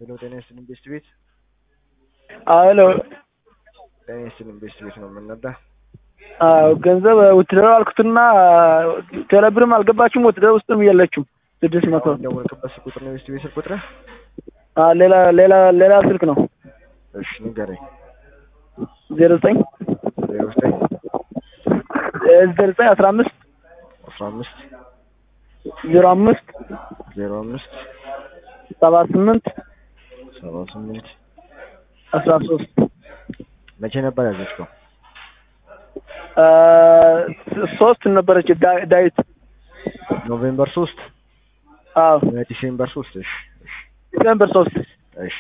ጤና ይስጥልኝ ቤስት ቤት። ሄሎ ጤና ይስጥልኝ ቤስት ቤት ነው የምንነዳ። ገንዘብ ውትድሮ አልኩትና ቴሌብርም አልገባችም ውትድሮ ውስጥም የለችም 600 ደወልክበት ቁጥር ነው ቤስት ቤት ቁጥር? ሌላ ስልክ ነው። እሺ ንገረኝ። 09 15 05 78 13 መቼ ነበር ያዘዝከው? 3 ነበረች ዳዊት ኖቬምበር 3 ዲሴምበር 3 እሺ ዲሴምበር 3 እሺ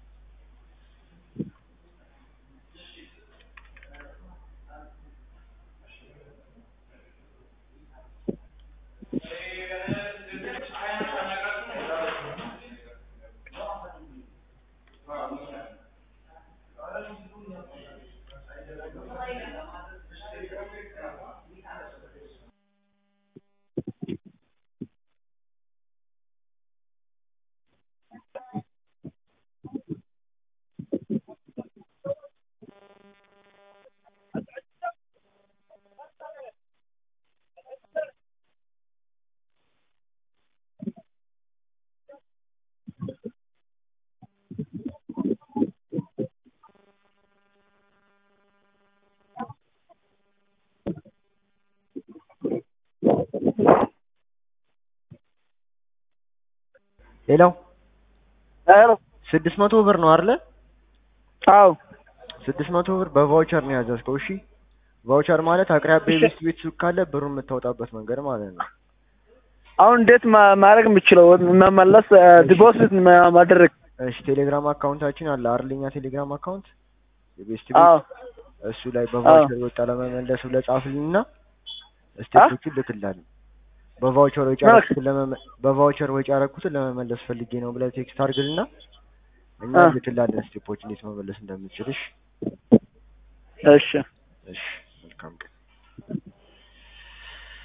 ሌላው 600 ብር ነው አይደል? አዎ 600 ብር በቫውቸር ነው ያዘዝከው። እሺ ቫውቸር ማለት አቅራቢያ ቤት ሱቅ ካለ ብሩን የምታወጣበት መንገድ ማለት ነው። አሁን እንዴት ማድረግ የምችለው መመለስ ዲፖዚት ማድረግ? እሺ ቴሌግራም አካውንታችን አለ አይደልኛ? ቴሌግራም አካውንት የቤስት ቤት እሱ ላይ በቫውቸር ወጣ ለመመለስ ብለህ ጻፍልኝና ስቴፖቹን ልክልሃለሁ። በቫውቸር ወጪ አደረኩትን ለመመለስ ፈልጌ ነው ብለህ ቴክስት አድርግልና እኛ ልክልሃለን ስቴፖች እንዴት መመለስ እንደምትችል። እሺ እሺ እሺ